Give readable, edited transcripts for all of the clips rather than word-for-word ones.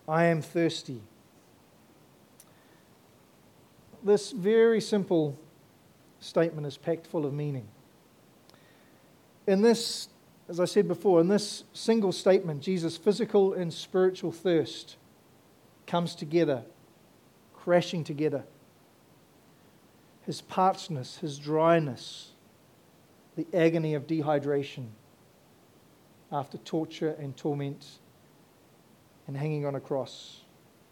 I am thirsty. This very simple statement is packed full of meaning. In this, as I said before, in this single statement, Jesus' physical and spiritual thirst comes together, crashing together. His parchedness, his dryness, the agony of dehydration after torture and torment and hanging on a cross,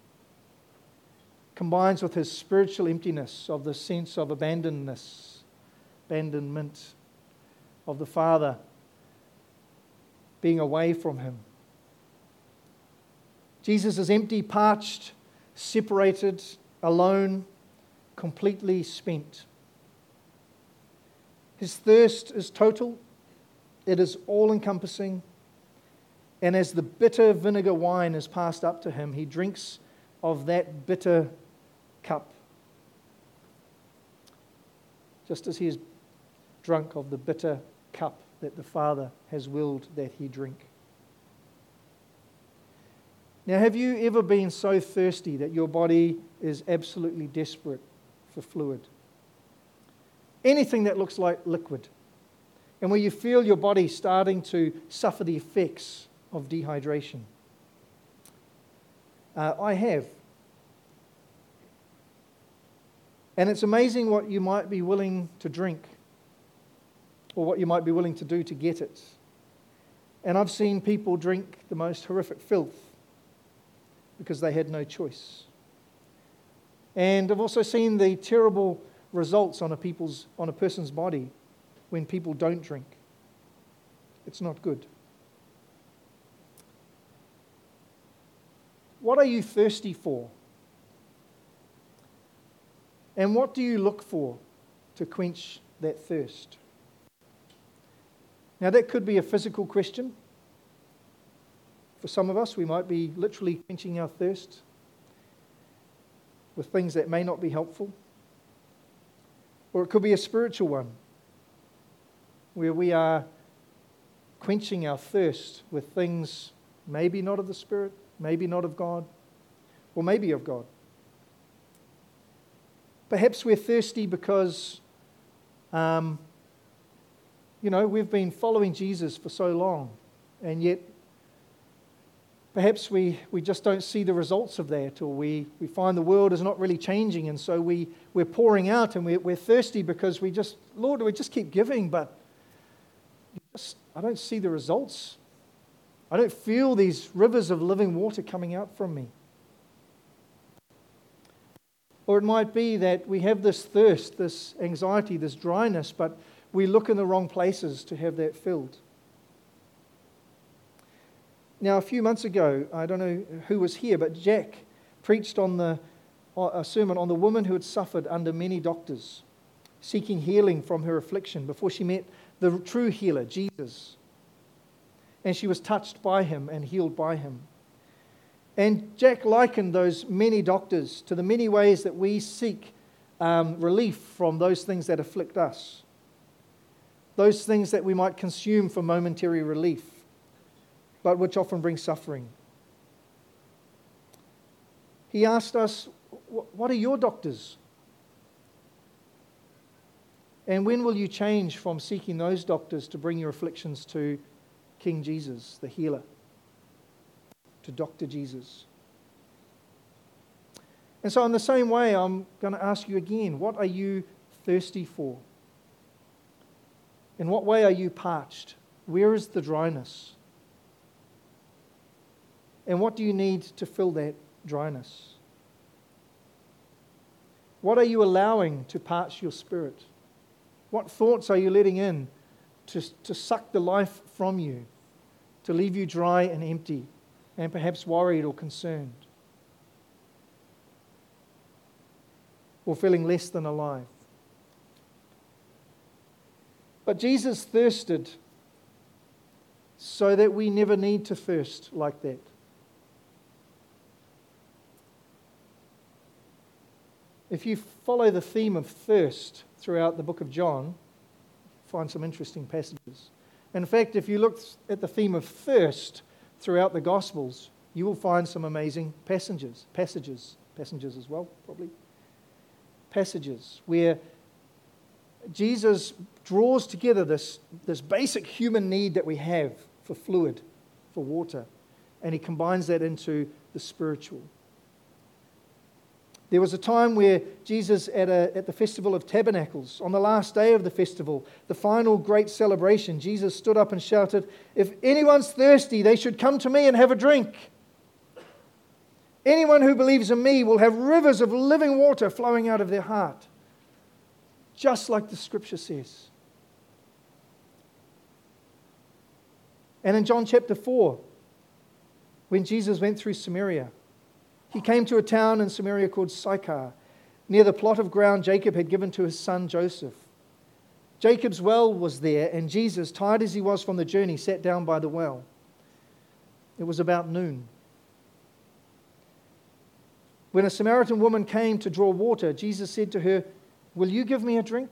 combines with his spiritual emptiness of the sense of abandonment of the Father being away from him. Jesus is empty, parched, separated, alone, completely spent. His thirst is total, it is all-encompassing, and as the bitter vinegar wine is passed up to him, he drinks of that bitter cup, just as he is drunk of the bitter cup that the Father has willed that he drink. Now, have you ever been so thirsty that your body is absolutely desperate for fluid? Anything that looks like liquid, and where you feel your body starting to suffer the effects of dehydration? I have. And it's amazing what you might be willing to drink or what you might be willing to do to get it. And I've seen people drink the most horrific filth because they had no choice. And I've also seen the terrible results on a person's body when people don't drink. It's not good. What are you thirsty for? And what do you look for to quench that thirst? Now, that could be a physical question. For some of us, we might be literally quenching our thirst with things that may not be helpful. Or it could be a spiritual one, where we are quenching our thirst with things maybe not of the Spirit, maybe not of God, or maybe of God. Perhaps we're thirsty because, we've been following Jesus for so long, and yet perhaps we just don't see the results of that, or we find the world is not really changing, and so we're pouring out, and we're thirsty because we just keep giving, but I don't see the results. I don't feel these rivers of living water coming out from me. Or it might be that we have this thirst, this anxiety, this dryness, but we look in the wrong places to have that filled. Now, a few months ago, I don't know who was here, but Jack preached on a sermon on the woman who had suffered under many doctors, seeking healing from her affliction before she met the true healer, Jesus. And she was touched by him and healed by him. And Jack likened those many doctors to the many ways that we seek relief from those things that afflict us. Those things that we might consume for momentary relief, but which often bring suffering. He asked us, what are your doctors? And when will you change from seeking those doctors to bring your afflictions to King Jesus, the healer? To Dr. Jesus. And so in the same way, I'm going to ask you again, what are you thirsty for? In what way are you parched? Where is the dryness? And what do you need to fill that dryness? What are you allowing to parch your spirit? What thoughts are you letting in to suck the life from you, to leave you dry and empty, and perhaps worried or concerned, or feeling less than alive? But Jesus thirsted so that we never need to thirst like that. If you follow the theme of thirst throughout the book of John, you'll find some interesting passages. In fact, if you look at the theme of thirst throughout the Gospels, you will find some amazing passages as well, probably. Passages where Jesus draws together this basic human need that we have for fluid, for water, and he combines that into the spiritual. There was a time where Jesus, at the Festival of Tabernacles, on the last day of the festival, the final great celebration, Jesus stood up and shouted, "If anyone's thirsty, they should come to me and have a drink. Anyone who believes in me will have rivers of living water flowing out of their heart." Just like the scripture says. And in John chapter 4, when Jesus went through Samaria, he came to a town in Samaria called Sychar, near the plot of ground Jacob had given to his son Joseph. Jacob's well was there, and Jesus, tired as he was from the journey, sat down by the well. It was about noon. When a Samaritan woman came to draw water, Jesus said to her, "Will you give me a drink?"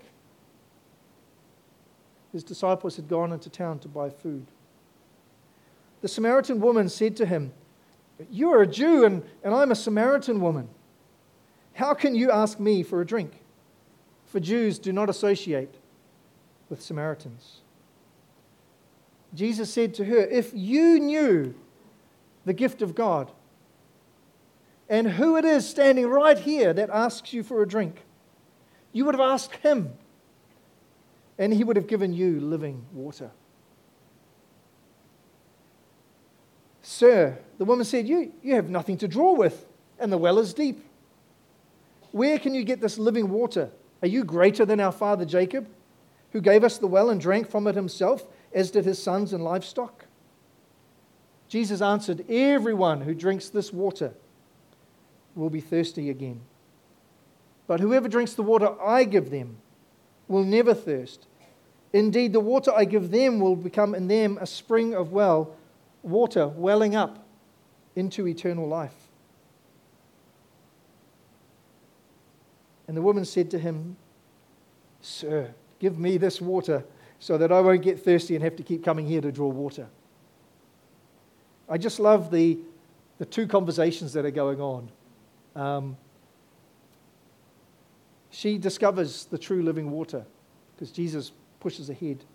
His disciples had gone into town to buy food. The Samaritan woman said to him, "You are a Jew and I'm a Samaritan woman. How can you ask me for a drink?" For Jews do not associate with Samaritans. Jesus said to her, "If you knew the gift of God and who it is standing right here that asks you for a drink, you would have asked him, and he would have given you living water." "Sir," the woman said, you have nothing to draw with, and the well is deep. Where can you get this living water? Are you greater than our father Jacob, who gave us the well and drank from it himself, as did his sons and livestock?" Jesus answered, "Everyone who drinks this water will be thirsty again. But whoever drinks the water I give them will never thirst. Indeed, the water I give them will become in them a spring of water welling up into eternal life." And the woman said to him, "Sir, give me this water so that I won't get thirsty and have to keep coming here to draw water." I just love the two conversations that are going on. She discovers the true living water because Jesus pushes ahead.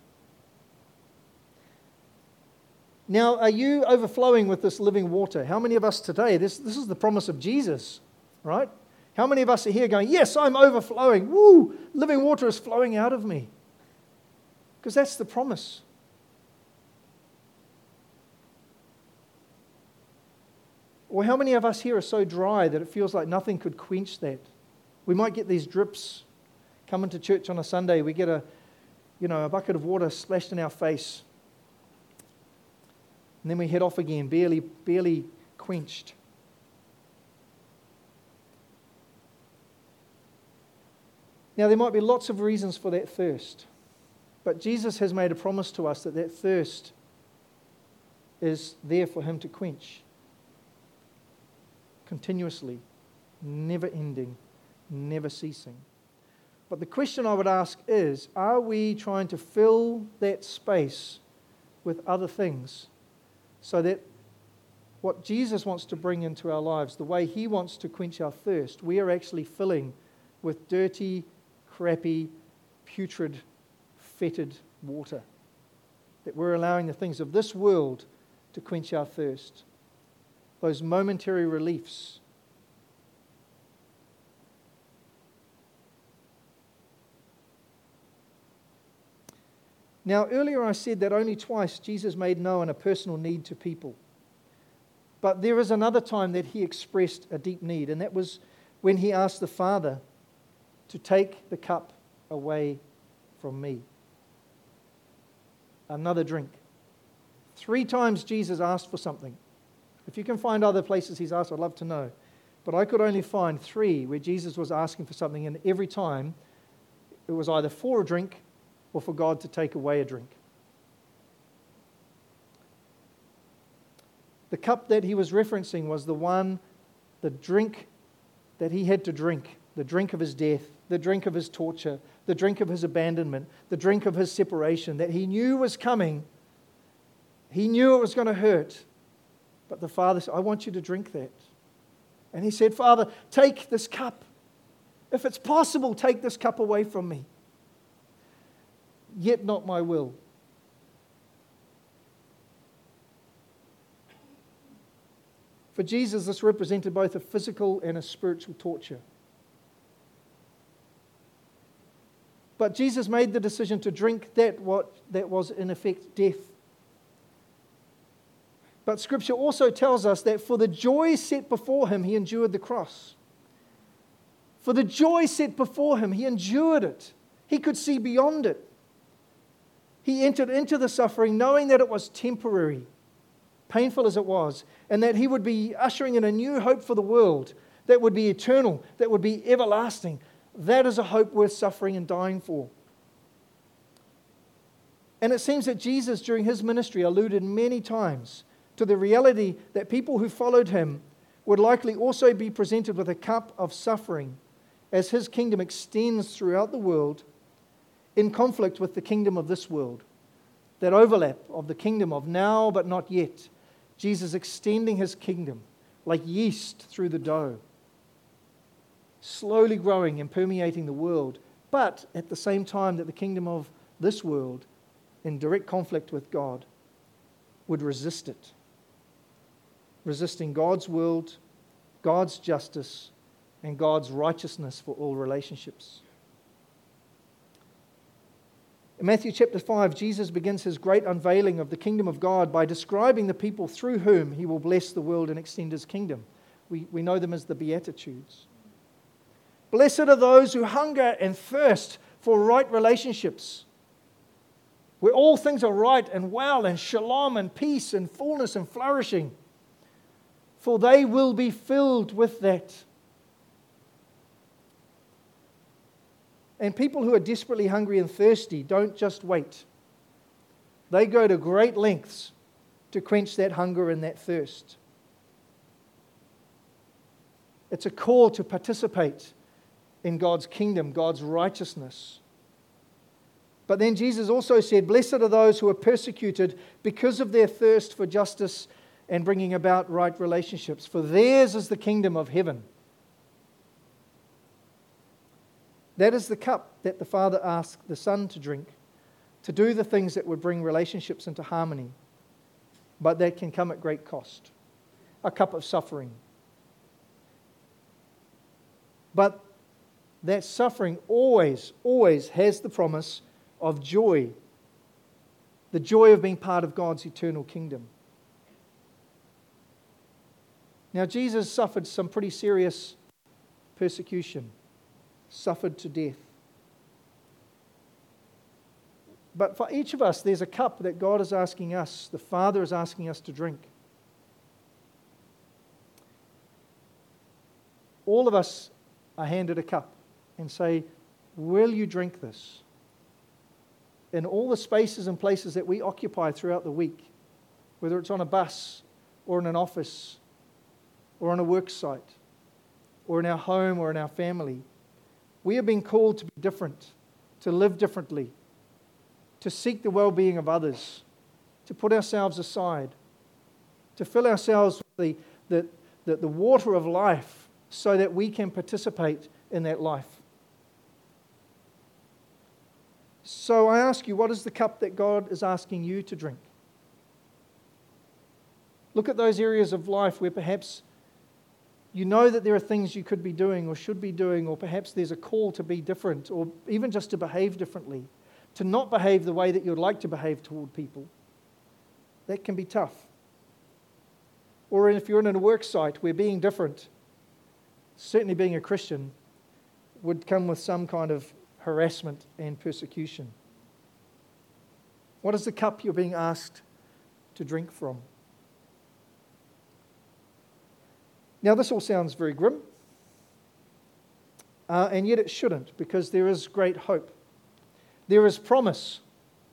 Now, are you overflowing with this living water? How many of us today, this is the promise of Jesus, right? How many of us are here going, "Yes, I'm overflowing. Woo, living water is flowing out of me." Because that's the promise. Or how many of us here are so dry that it feels like nothing could quench that? We might get these drips. Coming to church on a Sunday, we get a bucket of water splashed in our face. And then we head off again, barely quenched. Now, there might be lots of reasons for that thirst. But Jesus has made a promise to us that thirst is there for him to quench. Continuously, never ending, never ceasing. But the question I would ask is, are we trying to fill that space with other things so that what Jesus wants to bring into our lives, the way he wants to quench our thirst, we are actually filling with dirty, crappy, putrid, fetid water? That we're allowing the things of this world to quench our thirst. Those momentary reliefs. Now, earlier I said that only twice Jesus made known a personal need to people. But there is another time that he expressed a deep need, and that was when he asked the Father to take the cup away from me. Another drink. 3 times Jesus asked for something. If you can find other places he's asked, I'd love to know. But I could only find 3 where Jesus was asking for something, and every time it was either for a drink or for God to take away a drink. The cup that he was referencing was the drink that he had to drink, the drink of his death, the drink of his torture, the drink of his abandonment, the drink of his separation that he knew was coming. He knew it was going to hurt. But the Father said, I want you to drink that. And he said, Father, take this cup. If it's possible, take this cup away from me. Yet not my will. For Jesus, this represented both a physical and a spiritual torture. But Jesus made the decision to drink that was in effect death. But Scripture also tells us that for the joy set before him, he endured the cross. For the joy set before him, he endured it. He could see beyond it. He entered into the suffering knowing that it was temporary, painful as it was, and that he would be ushering in a new hope for the world that would be eternal, that would be everlasting. That is a hope worth suffering and dying for. And it seems that Jesus, during his ministry, alluded many times to the reality that people who followed him would likely also be presented with a cup of suffering as his kingdom extends throughout the world in conflict with the kingdom of this world. That overlap of the kingdom of now but not yet. Jesus extending his kingdom like yeast through the dough, slowly growing and permeating the world, but at the same time that the kingdom of this world, in direct conflict with God, would resist it. Resisting God's world, God's justice, and God's righteousness for all relationships. In Matthew chapter 5, Jesus begins his great unveiling of the kingdom of God by describing the people through whom he will bless the world and extend his kingdom. We know them as the Beatitudes. Blessed are those who hunger and thirst for right relationships, where all things are right and well and shalom and peace and fullness and flourishing, for they will be filled with that. And people who are desperately hungry and thirsty don't just wait. They go to great lengths to quench that hunger and that thirst. It's a call to participate in God's kingdom, God's righteousness. But then Jesus also said, blessed are those who are persecuted because of their thirst for justice and bringing about right relationships, for theirs is the kingdom of heaven. That is the cup that the Father asked the Son to drink, to do the things that would bring relationships into harmony, but that can come at great cost. A cup of suffering. But that suffering always has the promise of joy. The joy of being part of God's eternal kingdom. Now, Jesus suffered some pretty serious persecution. Suffered to death. But for each of us, there's a cup that God is asking us, the Father is asking us to drink. All of us are handed a cup and say, will you drink this? In all the spaces and places that we occupy throughout the week, whether it's on a bus or in an office or on a work site or in our home or in our family, we are being called to be different, to live differently, to seek the well-being of others, to put ourselves aside, to fill ourselves with the water of life so that we can participate in that life. So I ask you, what is the cup that God is asking you to drink? Look at those areas of life where perhaps you know that there are things you could be doing or should be doing, or perhaps there's a call to be different, or even just to behave differently, to not behave the way that you'd like to behave toward people. That can be tough. Or if you're in a work site where being different, certainly being a Christian, would come with some kind of harassment and persecution. What is the cup you're being asked to drink from? Now, this all sounds very grim, and yet it shouldn't, because there is great hope. There is promise.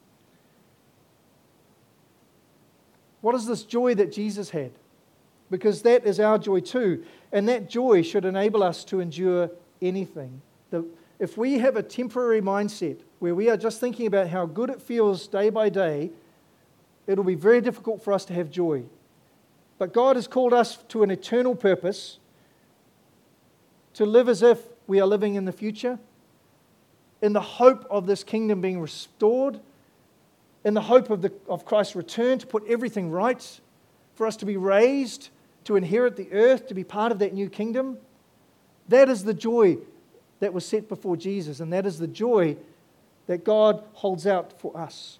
What is this joy that Jesus had? Because that is our joy too, and that joy should enable us to endure anything. If we have a temporary mindset where we are just thinking about how good it feels day by day, it'll be very difficult for us to have joy. But God has called us to an eternal purpose, to live as if we are living in the future, in the hope of this kingdom being restored, in the hope of Christ's return to put everything right, for us to be raised, to inherit the earth, to be part of that new kingdom. That is the joy that was set before Jesus, and that is the joy that God holds out for us.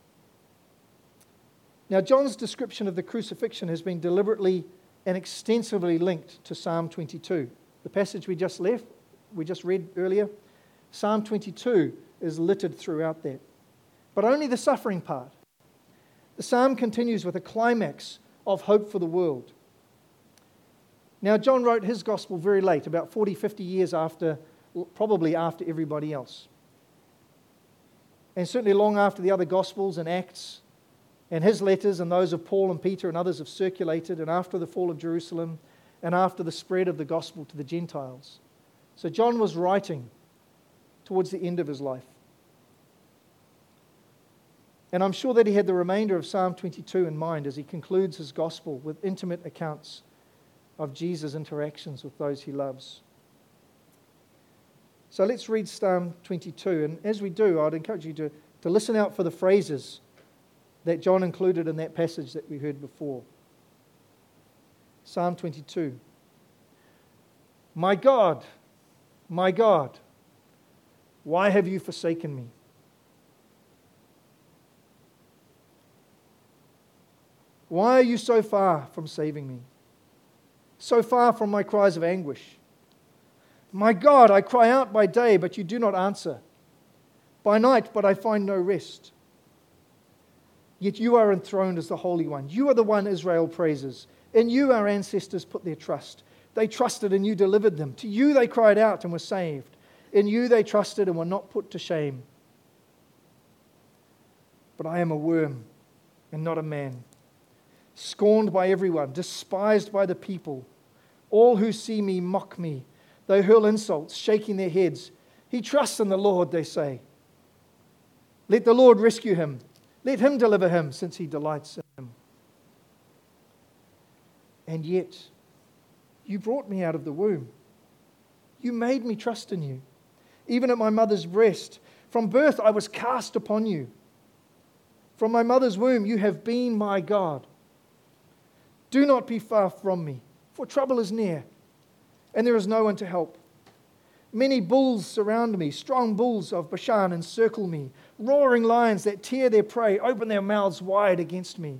Now, John's description of the crucifixion has been deliberately and extensively linked to Psalm 22. The passage we just read earlier, Psalm 22 is littered throughout that. But only the suffering part. The psalm continues with a climax of hope for the world. Now, John wrote his gospel very late, about 40, 50 years after, probably after everybody else. And certainly long after the other gospels and Acts and his letters and those of Paul and Peter and others have circulated, and after the fall of Jerusalem and after the spread of the gospel to the Gentiles. So John was writing towards the end of his life. And I'm sure that he had the remainder of Psalm 22 in mind as he concludes his gospel with intimate accounts of Jesus' interactions with those he loves. So let's read Psalm 22. And as we do, I'd encourage you to listen out for the phrases that John included in that passage that we heard before. Psalm 22. My God, why have you forsaken me? Why are you so far from saving me? So far from my cries of anguish? My God, I cry out by day, but you do not answer. By night, but I find no rest. Yet you are enthroned as the Holy One. You are the one Israel praises. In you our ancestors put their trust. They trusted and you delivered them. To you they cried out and were saved. In you they trusted and were not put to shame. But I am a worm and not a man, scorned by everyone, despised by the people. All who see me mock me. They hurl insults, shaking their heads. He trusts in the Lord, they say. Let the Lord rescue him. Let him deliver him, since he delights in him. And yet, you brought me out of the womb. You made me trust in you. Even at my mother's breast, from birth I was cast upon you. From my mother's womb you have been my God. Do not be far from me, for trouble is near, and there is no one to help. Many bulls surround me, strong bulls of Bashan encircle me, roaring lions that tear their prey, open their mouths wide against me.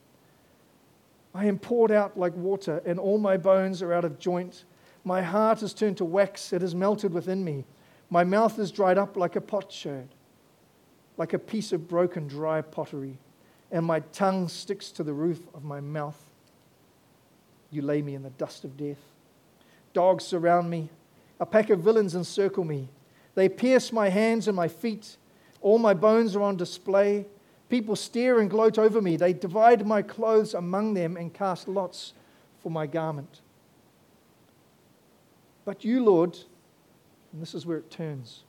I am poured out like water, and all my bones are out of joint. My heart is turned to wax, it is melted within me. My mouth is dried up like a potsherd, like a piece of broken dry pottery, and my tongue sticks to the roof of my mouth. You lay me in the dust of death. Dogs surround me. A pack of villains encircle me. They pierce my hands and my feet. All my bones are on display. People stare and gloat over me. They divide my clothes among them and cast lots for my garment. But you, Lord, and this is where it turns.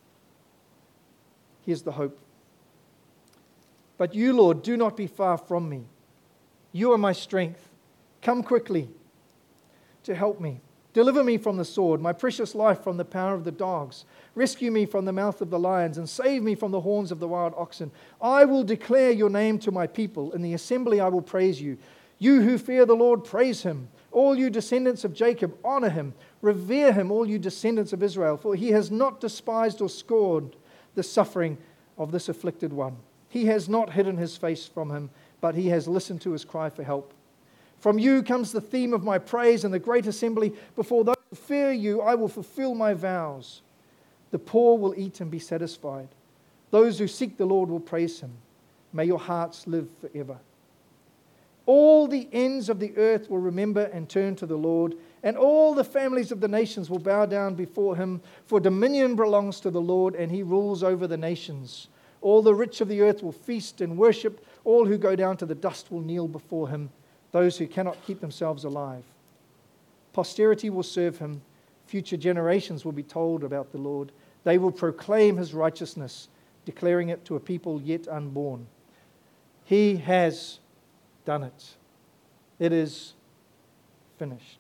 Here's the hope. But you, Lord, do not be far from me. You are my strength. Come quickly to help me. Deliver me from the sword, my precious life from the power of the dogs. Rescue me from the mouth of the lions and save me from the horns of the wild oxen. I will declare your name to my people. In the assembly I will praise you. You who fear the Lord, praise him. All you descendants of Jacob, honor him. Revere him, all you descendants of Israel, for he has not despised or scorned the suffering of this afflicted one. He has not hidden his face from him, but he has listened to his cry for help. From you comes the theme of my praise in the great assembly. Before those who fear you, I will fulfill my vows. The poor will eat and be satisfied. Those who seek the Lord will praise him. May your hearts live forever. All the ends of the earth will remember and turn to the Lord, and all the families of the nations will bow down before him. For dominion belongs to the Lord, and he rules over the nations. All the rich of the earth will feast and worship. All who go down to the dust will kneel before him. Those who cannot keep themselves alive. Posterity will serve him. Future generations will be told about the Lord. They will proclaim his righteousness, declaring it to a people yet unborn. He has done it. It is finished.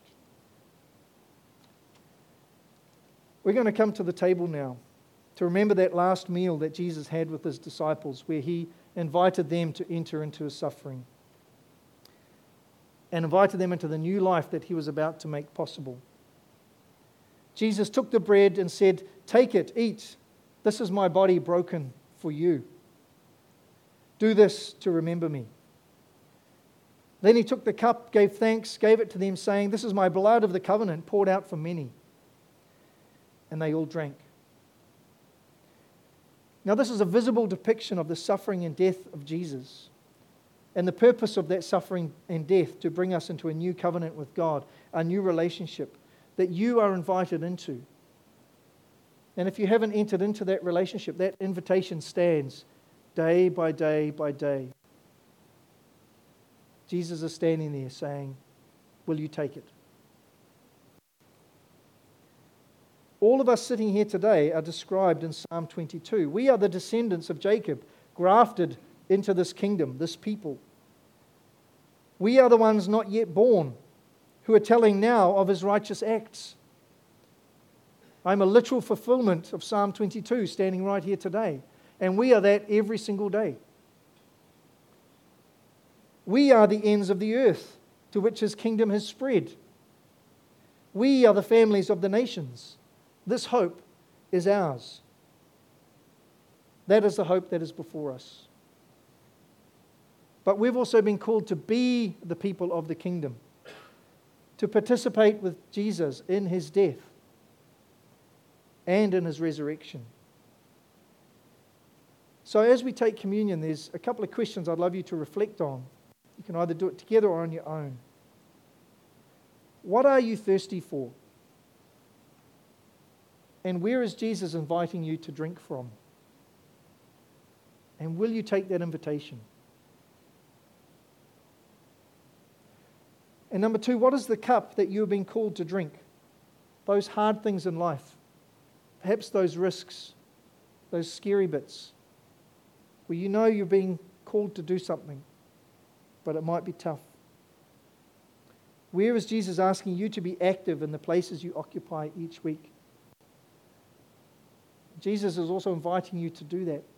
We're going to come to the table now to remember that last meal that Jesus had with his disciples, where he invited them to enter into his suffering and invited them into the new life that he was about to make possible. Jesus took the bread and said, "Take it, eat. This is my body broken for you. Do this to remember me." Then he took the cup, gave thanks, gave it to them, saying, "This is my blood of the covenant poured out for many." And they all drank. Now this is a visible depiction of the suffering and death of Jesus, and the purpose of that suffering and death to bring us into a new covenant with God, a new relationship that you are invited into. And if you haven't entered into that relationship, that invitation stands day by day by day. Jesus is standing there saying, "Will you take it?" All of us sitting here today are described in Psalm 22. We are the descendants of Jacob, grafted into this kingdom, this people. We are the ones not yet born, who are telling now of his righteous acts. I'm a literal fulfillment of Psalm 22 standing right here today. And we are that every single day. We are the ends of the earth to which his kingdom has spread. We are the families of the nations. This hope is ours. That is the hope that is before us. But we've also been called to be the people of the kingdom, to participate with Jesus in his death and in his resurrection. So as we take communion, there's a couple of questions I'd love you to reflect on. You can either do it together or on your own. What are you thirsty for? And where is Jesus inviting you to drink from? And will you take that invitation? And number two, what is the cup that you have been called to drink? Those hard things in life, perhaps those risks, those scary bits, where you know you're being called to do something, but it might be tough. Where is Jesus asking you to be active in the places you occupy each week? Jesus is also inviting you to do that.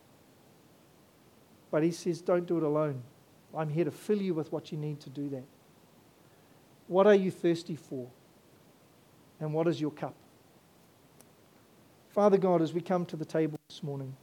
But he says, don't do it alone. I'm here to fill you with what you need to do that. What are you thirsty for? And what is your cup? Father God, as we come to the table this morning,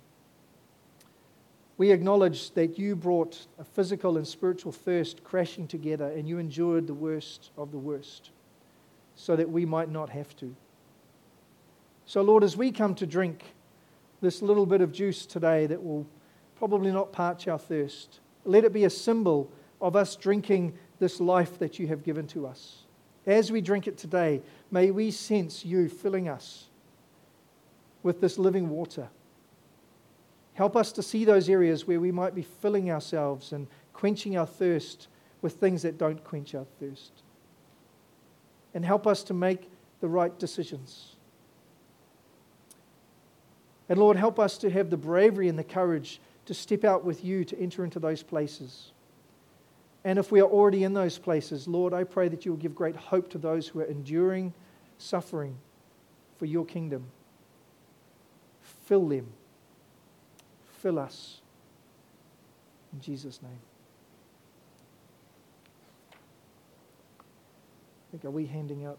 we acknowledge that you brought a physical and spiritual thirst crashing together, and you endured the worst of the worst so that we might not have to. So Lord, as we come to drink this little bit of juice today that will probably not parch our thirst, let it be a symbol of us drinking this life that you have given to us. As we drink it today, may we sense you filling us with this living water. Help us to see those areas where we might be filling ourselves and quenching our thirst with things that don't quench our thirst. And help us to make the right decisions. And Lord, help us to have the bravery and the courage to step out with you to enter into those places. And if we are already in those places, Lord, I pray that you will give great hope to those who are enduring suffering for your kingdom. Fill them. Fill us. In Jesus' name. I think, are we handing out